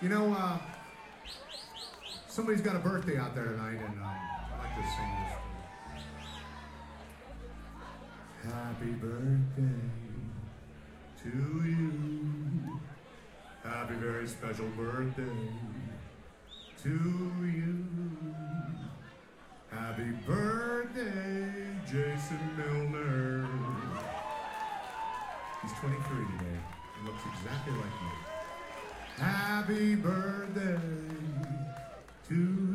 You know, somebody's got a birthday out there tonight, and I'd like to sing this. Happy birthday to you. Happy very special birthday to you. Happy birthday, Jason Milner. He's 23 today. He looks exactly like me. Happy birthday to